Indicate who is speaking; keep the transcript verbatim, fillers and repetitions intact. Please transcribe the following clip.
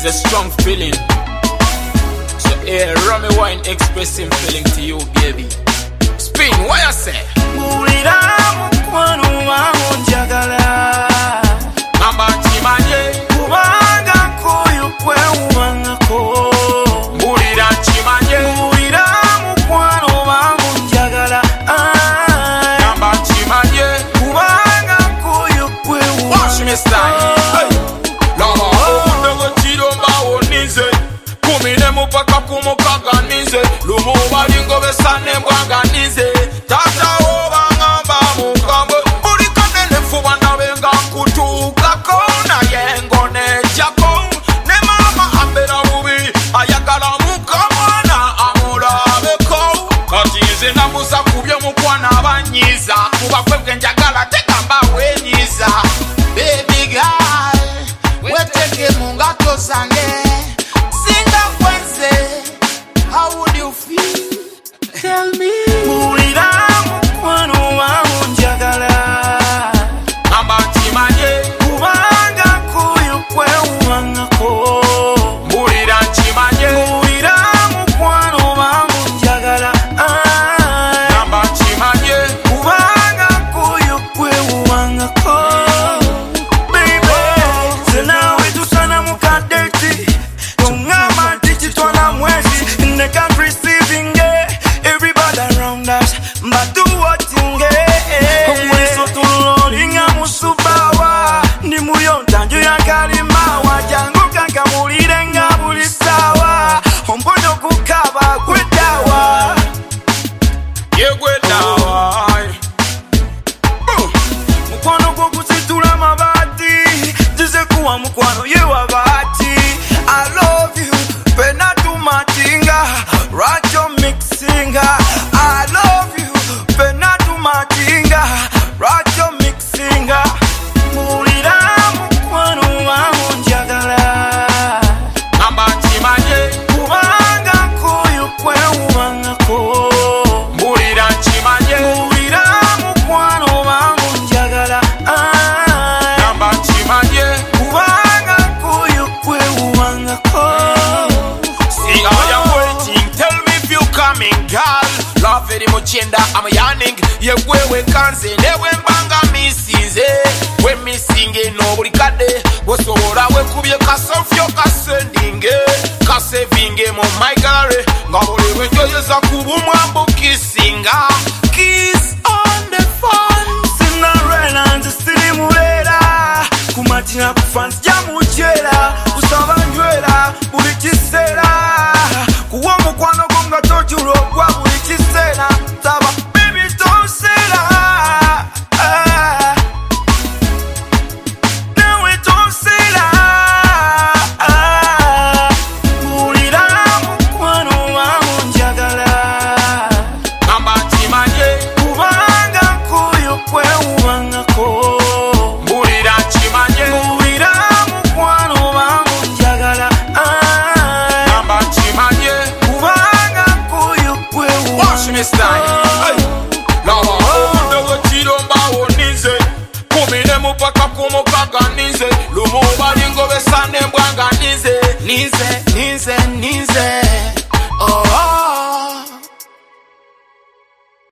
Speaker 1: a strong feeling. So here, Rummy Wine expressing feeling to you, baby. Spin, what you say?
Speaker 2: Mulira mukwano wangu njagala
Speaker 1: Mamba chimanye
Speaker 2: kubanga koyo kwe uwangako.
Speaker 1: Mulira chimanye
Speaker 2: Mulira mukwano wangu njagala
Speaker 1: Mamba chimanye
Speaker 2: kubanga koyo kwe uwangako.
Speaker 1: Watch me style. Hey. Lama Ndogo chiromba onize Kumine mupaka kumukaganize Lumu balingo besane mwanganize Tata oba ngamba mukambe Bulikane nefuwa nawenga kutuka kona yengo nechako Ne mama ambera bubi Ayagala mukamwana amulabeko Katize nambusa kubyo mukwana banyiza Kuba kwebwe njagala tegamba wenyiza Baby girl Weteke mungato zange Singa kwenze How would you feel? Tell me.
Speaker 2: Mulira mukwano wangu njagala
Speaker 1: Mamba chimanye
Speaker 2: kubanga koyo kwe uwangako.
Speaker 1: Mulira chimanye
Speaker 2: Mulira mukwano wangu njagala
Speaker 1: Mamba chimanye
Speaker 2: kubanga koyo kwe uwangako. Baby, senawe tusana mukadeti Tungama tichi twana mwezi In the country receiving it Everybody around us Mbatu watinge Mweso tulolinga musubawa Ndi muyonta nju ya kalimawa Jangu kanka mulire nga bulisawa Ompono kukaba kwedawa
Speaker 1: Ye kwedawa
Speaker 2: Mukwano gwo kusitula mabati Jize kuwa mukwano ye wabati I love you, pena tumatinga Racho mixinga I love you, pena tumatinga Racho mixinga Mulira mukwano wangu njagala
Speaker 1: Mamba chimanye
Speaker 2: Kubanga koyo kwe uwangako.
Speaker 1: Mulira chimanye
Speaker 2: Mulira mukwano wangu njagala
Speaker 1: Mamba chimanye
Speaker 2: kubanga koyo kwe uwangako.
Speaker 1: See I am waiting, tell me if you coming, girl. Love very much and I'm yearning. Ye wewe kanze, newe mbanga misize. We misinge no buli kade. Wosobola we kubye kasofyo kasendinge. Kasevinge mu my gallery. Ngabole we joyeza kubumwambo kisinga. Kiss on the phone.
Speaker 2: Cinderella nze siri mulera kumatina kufansi jamuchera kusaba njwera buli kiseera kuwa mukwano gwo nga tojula ogwa buli kiseera saba baby tonsera nawe tonsera mulira mukwano wangu njagala
Speaker 1: Mamba chimanye
Speaker 2: kubanga koyo kwe uwangako.
Speaker 1: Mulira chimanye
Speaker 2: Mulira mukwano wangu njagala
Speaker 1: Mamba chimanye
Speaker 2: kubanga koyo kwe
Speaker 1: Watch me style. Hey. Lava Ndogo chiromba onize Kumine mupaka kumukaganize Lumu balingo besane mbwanganize Nize